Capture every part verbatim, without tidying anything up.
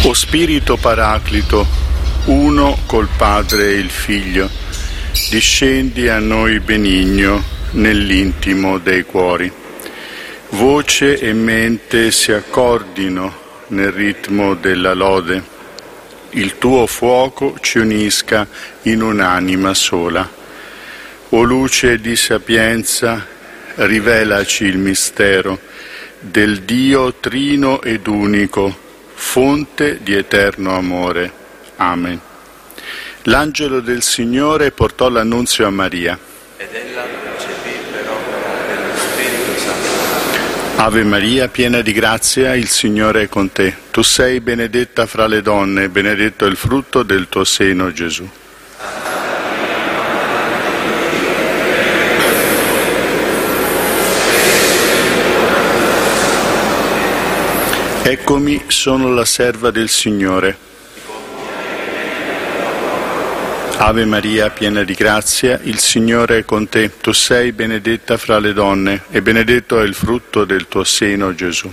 O Spirito Paraclito, uno col Padre e il Figlio, discendi a noi benigno nell'intimo dei cuori. Voce e mente si accordino nel ritmo della lode. Il tuo fuoco ci unisca in un'anima sola. O luce di sapienza, rivelaci il mistero del Dio trino ed unico, fonte di eterno amore. Amen. L'angelo del Signore portò l'annunzio a Maria. Ed ella concepì per opera dello Spirito Santo. Ave Maria, piena di grazia, il Signore è con te. Tu sei benedetta fra le donne, benedetto è il frutto del tuo seno, Gesù. Eccomi, sono la serva del Signore. Ave Maria, piena di grazia, il Signore è con te. Tu sei benedetta fra le donne, e benedetto è il frutto del tuo seno, Gesù.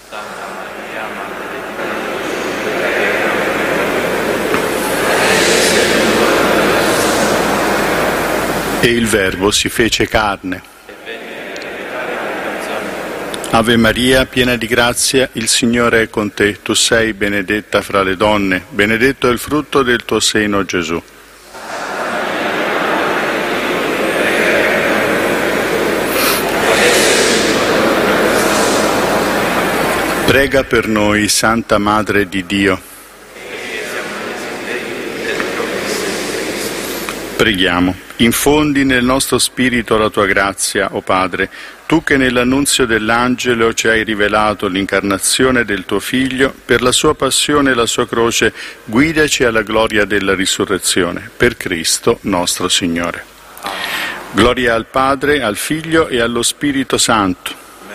E il Verbo si fece carne. Ave Maria, piena di grazia, il Signore è con te. Tu sei benedetta fra le donne, benedetto è il frutto del tuo seno, Gesù. Prega per noi, Santa Madre di Dio. Preghiamo. Infondi nel nostro spirito la tua grazia, o Padre, tu che nell'annunzio dell'angelo ci hai rivelato l'incarnazione del tuo Figlio, per la sua passione e la sua croce, guidaci alla gloria della risurrezione, per Cristo nostro Signore. Gloria al Padre, al Figlio e allo Spirito Santo.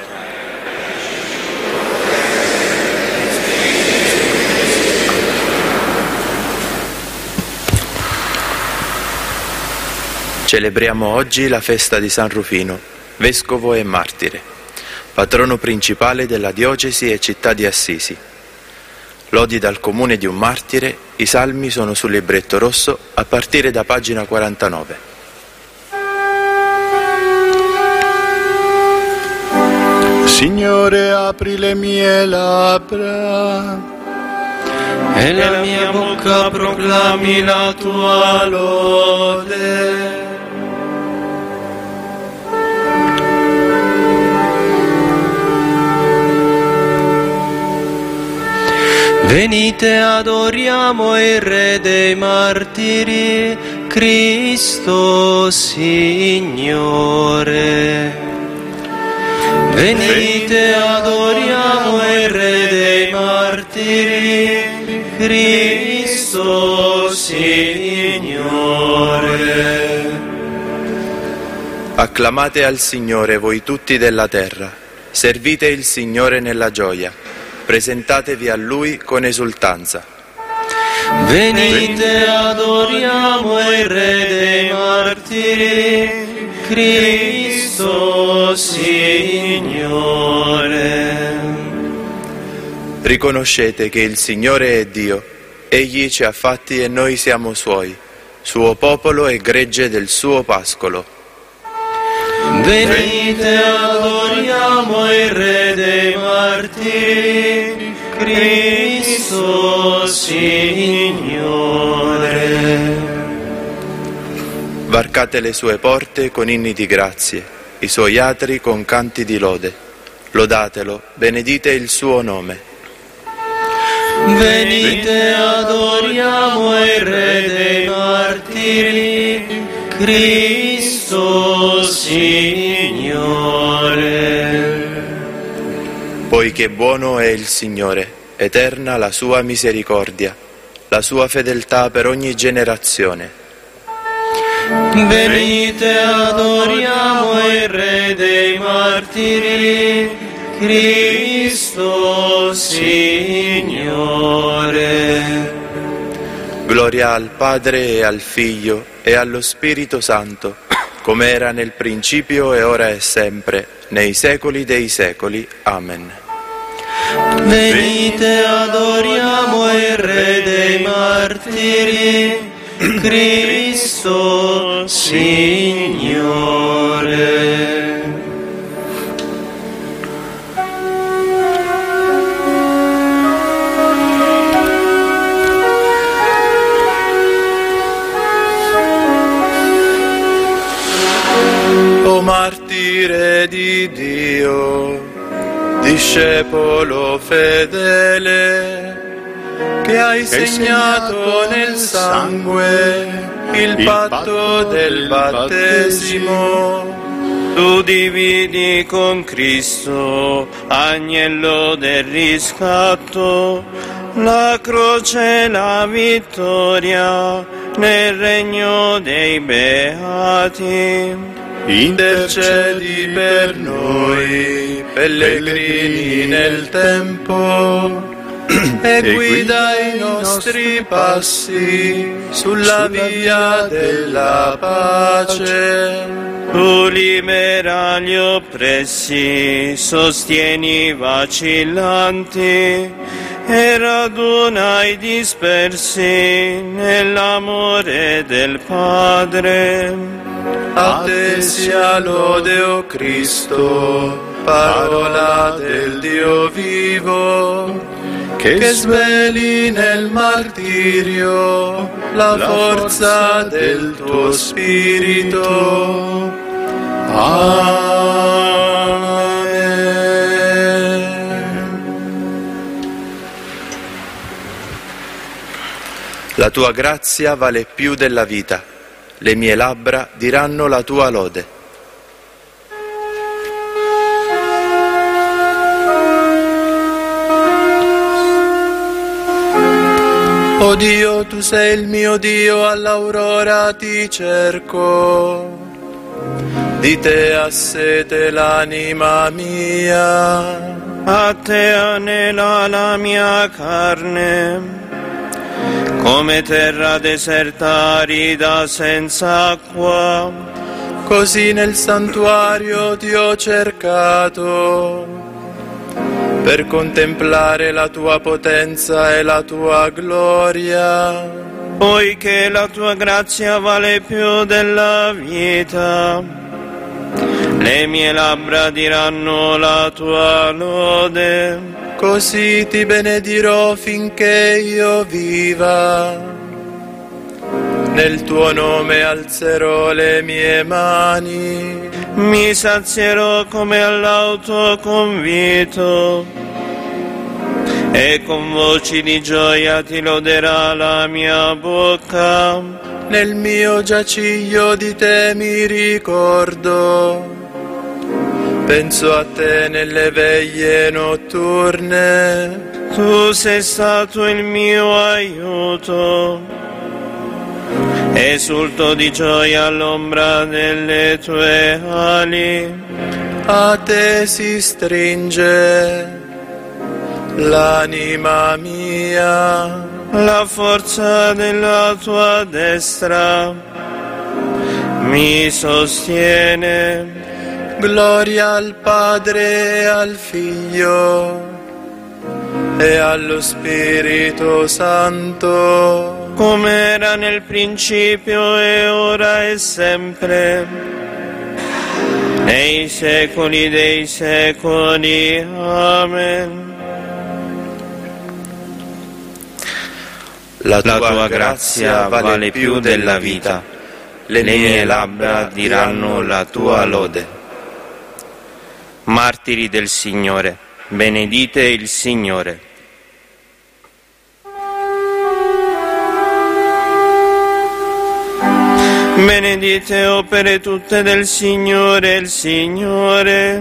Celebriamo oggi la festa di San Rufino, vescovo e martire, patrono principale della diocesi e città di Assisi. Lodi dal comune di un martire, i salmi sono sul libretto rosso a partire da pagina quarantanove. Signore, apri le mie labbra e la mia bocca proclami la tua lode. Venite, adoriamo il Re dei martiri, Cristo Signore. Venite, adoriamo il Re dei martiri, Cristo Signore. Acclamate al Signore voi tutti della terra, servite il Signore nella gioia, presentatevi a Lui con esultanza. Venite, adoriamo il Re dei martiri, Cristo Signore. Riconoscete che il Signore è Dio, Egli ci ha fatti e noi siamo Suoi, Suo popolo e gregge del Suo pascolo. Venite, adoriamo il Re dei martiri, Cristo Signore. Varcate le Sue porte con inni di grazie, i Suoi atri con canti di lode. Lodatelo, benedite il Suo nome. Venite, adoriamo il Re dei martiri, Cristo Signore. Poiché buono è il Signore, eterna la sua misericordia, la sua fedeltà per ogni generazione. Venite, adoriamo il Re dei martiri, Cristo Signore. Gloria al Padre e al Figlio e allo Spirito Santo, come era nel principio e ora e sempre, nei secoli dei secoli. Amen. Venite, adoriamo il Re dei martiri, Cristo Signore. O martire di Dio, discepolo fedele, che hai segnato nel sangue il patto del battesimo. Tu dividi con Cristo, agnello del riscatto, la croce e la vittoria nel regno dei beati. Intercedi per noi, pellegrini nel tempo, e guida i nostri passi sulla via della pace. Tu libera gli oppressi, sostieni i vacillanti e raduna i dispersi nell'amore del Padre. A te sia lode, o Cristo, parola del Dio vivo, che sveli nel martirio la forza del tuo spirito. Amen. La tua grazia vale più della vita. Le mie labbra diranno la tua lode. O Dio, tu sei il mio Dio, all'aurora ti cerco. Di te ha sete l'anima mia. A te anela la mia carne, come terra deserta arida senza acqua. Così nel santuario ti ho cercato, per contemplare la tua potenza e la tua gloria. Poiché la tua grazia vale più della vita, le mie labbra diranno la tua lode. Così ti benedirò finché io viva, nel tuo nome alzerò le mie mani. Mi sazierò come all'autoconvito, e con voci di gioia ti loderà la mia bocca. Nel mio giaciglio di te mi ricordo, penso a te nelle veglie notturne. Tu sei stato il mio aiuto, esulto di gioia all'ombra delle tue ali. A te si stringe l'anima mia. La forza della tua destra mi sostiene. Gloria al Padre e al Figlio e allo Spirito Santo, come era nel principio e ora e sempre, nei secoli dei secoli. Amen. La tua, La tua grazia vale più della vita, le mie labbra diranno la tua lode. Martiri del Signore, benedite il Signore. Benedite opere tutte del Signore, il Signore.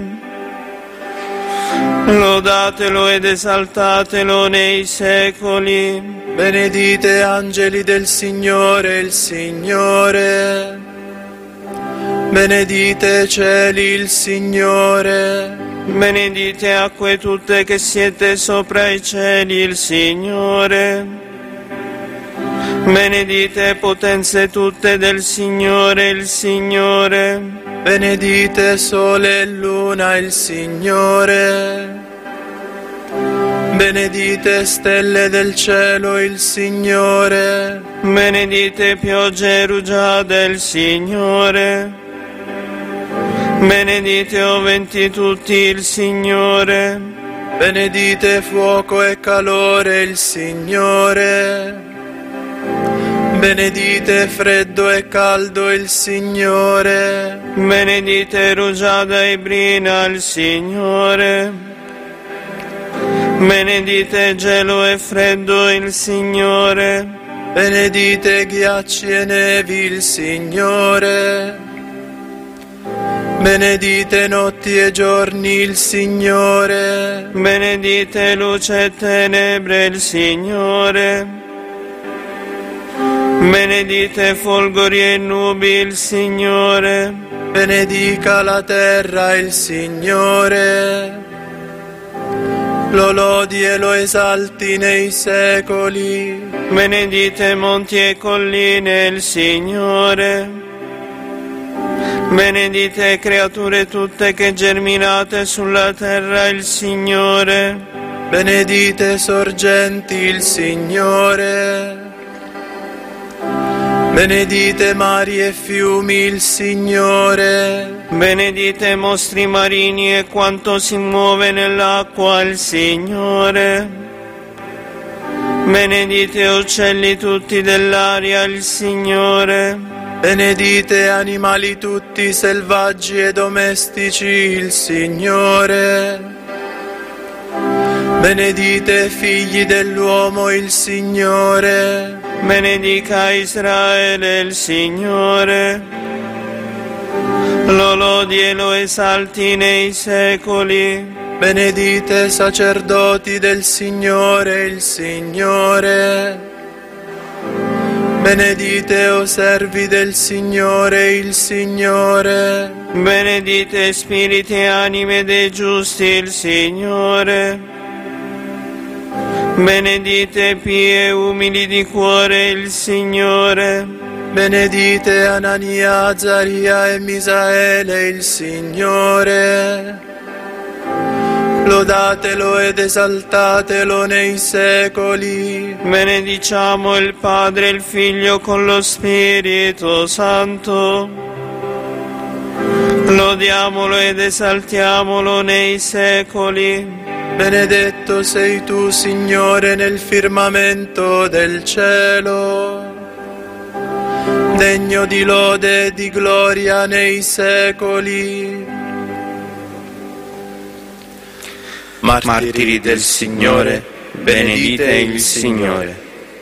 Lodatelo ed esaltatelo nei secoli. Benedite angeli del Signore, il Signore. Benedite cieli, il Signore. Benedite acque tutte che siete sopra i cieli, il Signore. Benedite potenze tutte del Signore, il Signore. Benedite sole e luna, il Signore. Benedite stelle del cielo il Signore. Benedite piogge e rugiada il Signore. Benedite o venti tutti il Signore. Benedite fuoco e calore il Signore. Benedite freddo e caldo il Signore. Benedite rugiada e brina il Signore. Benedite gelo e freddo il Signore. Benedite ghiacci e nevi il Signore. Benedite notti e giorni il Signore. Benedite luce e tenebre il Signore. Benedite folgori e nubi il Signore. Benedica la terra il Signore. Lo lodi e lo esalti nei secoli. Benedite monti e colline il Signore. Benedite creature tutte che germinate sulla terra il Signore. Benedite sorgenti il Signore. Benedite mari e fiumi il Signore. Benedite mostri marini e quanto si muove nell'acqua il Signore. Benedite uccelli tutti dell'aria il Signore. Benedite animali tutti selvaggi e domestici il Signore. Benedite figli dell'uomo il Signore. Benedica Israele il Signore. Lo lodi e lo esalti nei secoli. Benedite sacerdoti del Signore il Signore. Benedite o servi del Signore il Signore. Benedite spiriti e anime dei giusti il Signore. Benedite pie e umili di cuore il Signore. Benedite Anania, Azaria e Misaele il Signore. Lodatelo ed esaltatelo nei secoli. Benediciamo il Padre e il Figlio con lo Spirito Santo. Lodiamolo ed esaltiamolo nei secoli. Benedetto sei tu, Signore, nel firmamento del cielo, degno di lode e di gloria nei secoli. Martiri del Signore, benedite il Signore.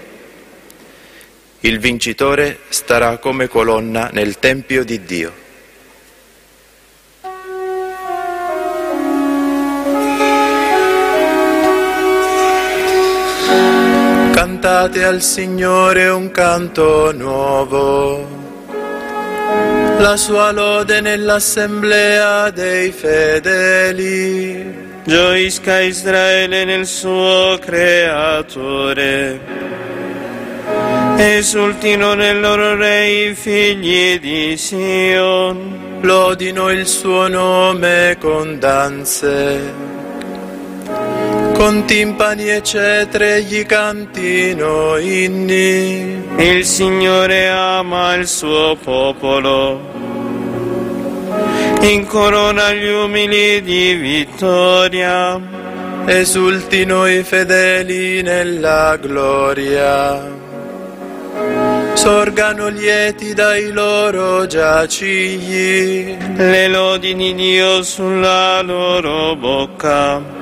Il vincitore starà come colonna nel Tempio di Dio. Cantate al Signore un canto nuovo, la sua lode nell'assemblea dei fedeli. Gioisca Israele nel suo Creatore, esultino nel loro Re i figli di Sion. Lodino il suo nome con danze, con timpani e cetre gli cantino inni. Il Signore ama il suo popolo, incorona gli umili di vittoria. Esultino i fedeli nella gloria, sorgano lieti dai loro giacigli. Le lodi di Dio sulla loro bocca,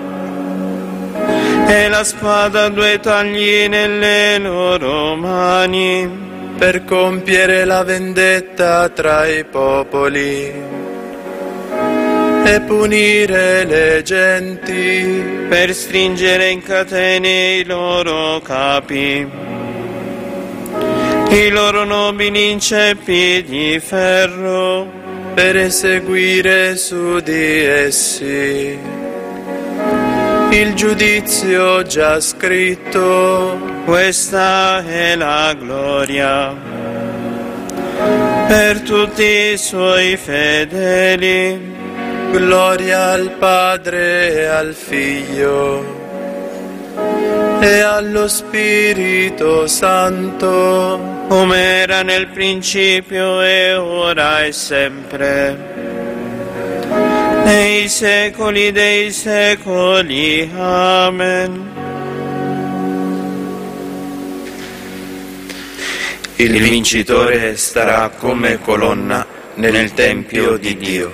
e la spada a due tagli nelle loro mani, per compiere la vendetta tra i popoli e punire le genti, per stringere in catene i loro capi, i loro nobili in ceppi di ferro, per eseguire su di essi il giudizio già scritto. Questa è la gloria per tutti i suoi fedeli. Gloria al Padre e al Figlio e allo Spirito Santo, come era nel principio e ora e sempre, nei secoli dei secoli. Amen. Il vincitore starà come colonna nel Tempio di Dio.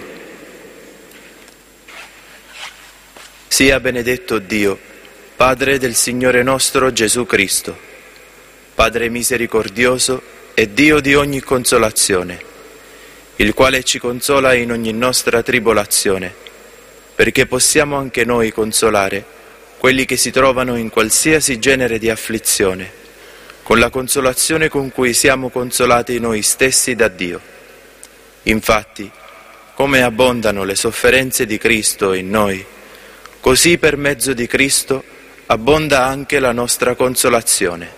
Sia benedetto Dio, Padre del Signore nostro Gesù Cristo, Padre misericordioso e Dio di ogni consolazione, il quale ci consola in ogni nostra tribolazione, perché possiamo anche noi consolare quelli che si trovano in qualsiasi genere di afflizione, con la consolazione con cui siamo consolati noi stessi da Dio. Infatti, come abbondano le sofferenze di Cristo in noi, così per mezzo di Cristo abbonda anche la nostra consolazione.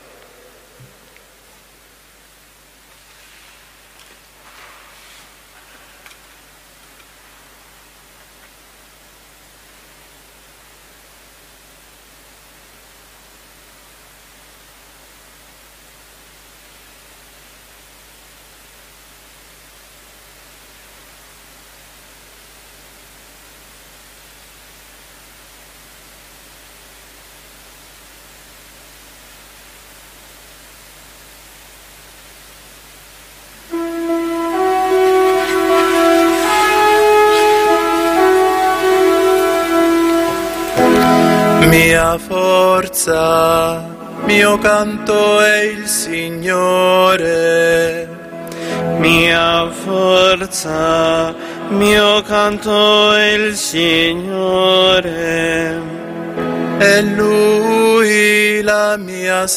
Mia forza, mio canto è il Signore. Mia forza, mio canto è il Signore. È Lui la mia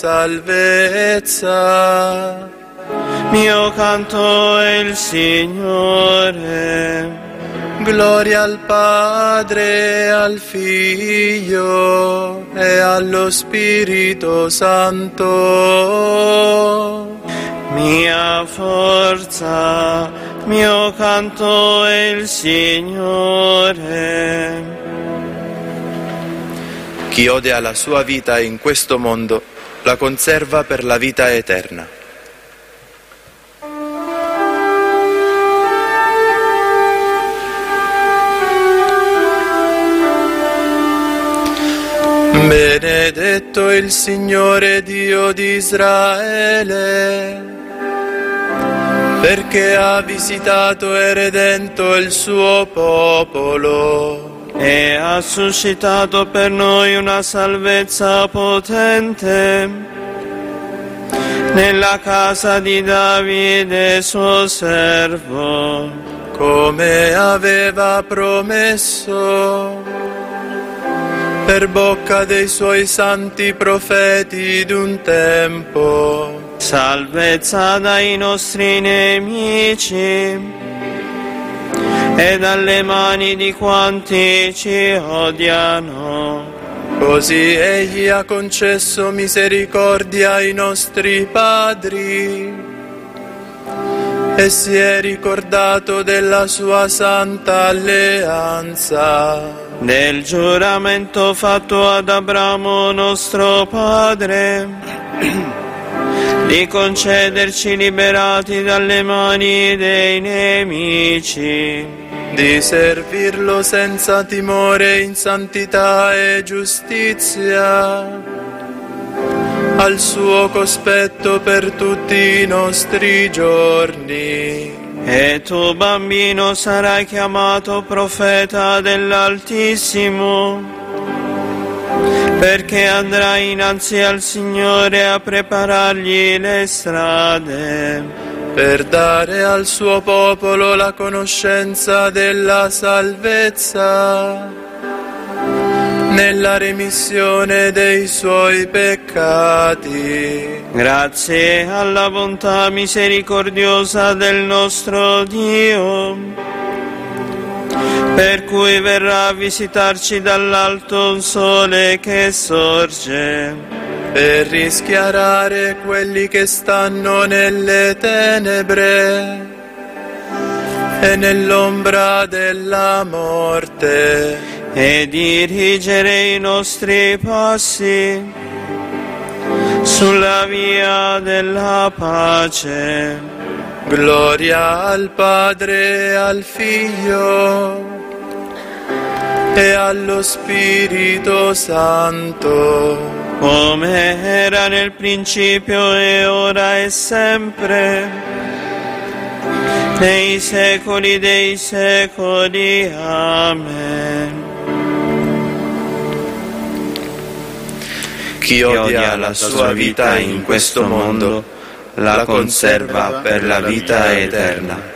salvezza. Mio canto è il Signore. Gloria al Padre, al Figlio e allo Spirito Santo. Mia forza, mio canto è il Signore. Chi odia la sua vita in questo mondo la conserva per la vita eterna. Benedetto il Signore Dio di Israele, perché ha visitato e redento il suo popolo e ha suscitato per noi una salvezza potente nella casa di Davide suo servo, come aveva promesso per bocca dei suoi santi profeti d'un tempo. Salvezza dai nostri nemici e dalle mani di quanti ci odiano. Così egli ha concesso misericordia ai nostri padri e si è ricordato della sua santa alleanza, del giuramento fatto ad Abramo nostro padre, di concederci liberati dalle mani dei nemici, di servirlo senza timore in santità e giustizia, al suo cospetto per tutti i nostri giorni. E tu, bambino, sarai chiamato profeta dell'Altissimo, perché andrai innanzi al Signore a preparargli le strade, per dare al suo popolo la conoscenza della salvezza, nella remissione dei suoi peccati. Grazie alla bontà misericordiosa del nostro Dio, per cui verrà a visitarci dall'alto un sole che sorge, per rischiarare quelli che stanno nelle tenebre e nell'ombra della morte, e dirigere i nostri passi sulla via della pace. Gloria al Padre, al Figlio e allo Spirito Santo, come era nel principio e ora e sempre, nei secoli dei secoli. Amen. Chi odia la sua vita in questo mondo, la conserva per la vita eterna.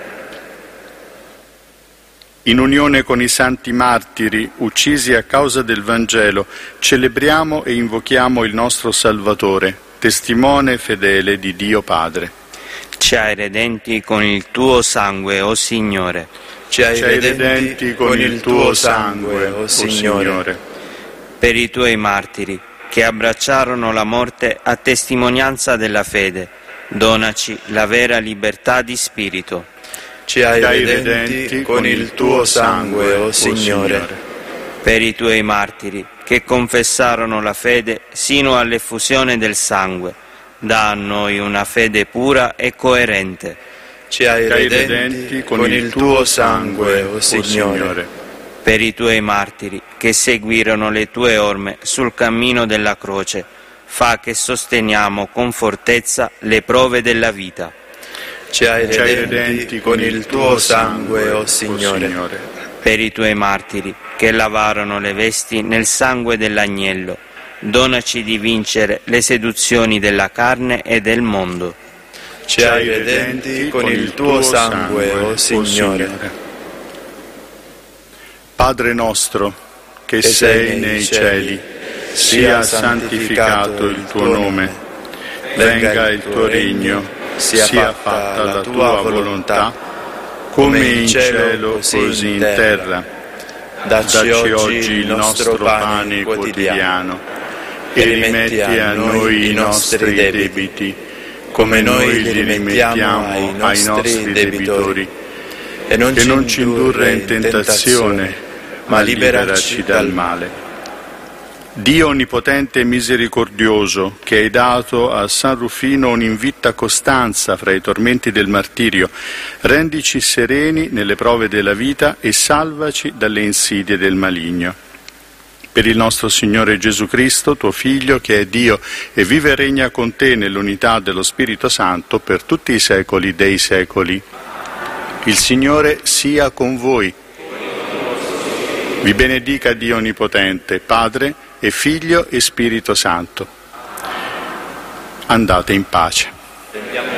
In unione con i santi martiri uccisi a causa del Vangelo, celebriamo e invochiamo il nostro Salvatore, testimone fedele di Dio Padre. Ci hai redenti con il tuo sangue, o Signore. Ci hai redenti con il tuo sangue, o Signore. Per i tuoi martiri, che abbracciarono la morte a testimonianza della fede, donaci la vera libertà di spirito. Ci hai redenti con il tuo sangue, o Signore. Per i tuoi martiri, che confessarono la fede sino all'effusione del sangue, dà a noi una fede pura e coerente. Ci hai redenti con il tuo sangue, o Signore. Per i tuoi martiri, che seguirono le tue orme sul cammino della croce, fa che sosteniamo con fortezza le prove della vita. Ci hai redenti con il tuo sangue, o Signore. Per i tuoi martiri, che lavarono le vesti nel sangue dell'agnello, donaci di vincere le seduzioni della carne e del mondo. Ci hai redenti con il tuo sangue, o Signore. Padre nostro, che sei nei cieli, sia santificato il tuo nome, venga il tuo regno, sia fatta la tua volontà, come in cielo così in terra. Dacci oggi il nostro pane quotidiano e rimetti a noi i nostri debiti, come noi li rimettiamo ai nostri debitori, e non ci indurre in tentazione, ma liberaci dal male. Dio onnipotente e misericordioso, che hai dato a San Rufino un'invitta costanza fra i tormenti del martirio, rendici sereni nelle prove della vita e salvaci dalle insidie del maligno. Per il nostro Signore Gesù Cristo, tuo Figlio, che è Dio e vive e regna con te nell'unità dello Spirito Santo per tutti i secoli dei secoli. Il Signore sia con voi. Vi benedica Dio Onnipotente, Padre e Figlio e Spirito Santo. Andate in pace.